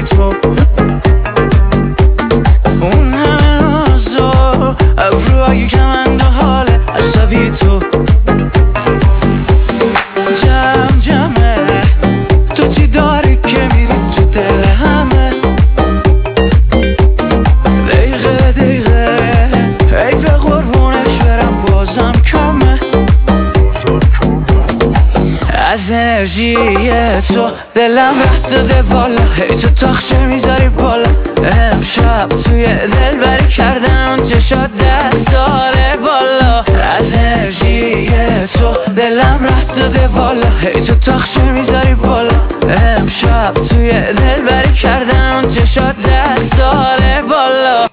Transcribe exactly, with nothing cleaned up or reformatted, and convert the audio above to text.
تو، اون همه نازا ابروهای کمند و حال عصبی تو. جمع جمعه تو چی داری که میری تو دل همه، دقیقه دقیقه حیف قربونش برم بازم کمه. از انرژی تو دلم رفت داده بالا، هی تو تاخچه میذاری بالا. امشب توی دل بری کردم اون چشات دست داره بالا. از انرژی تو دلم رفت داده بالا، هی تو تاخچه میذاری بالا. امشب توی دل بری کردم اون چشات دست داره بالا.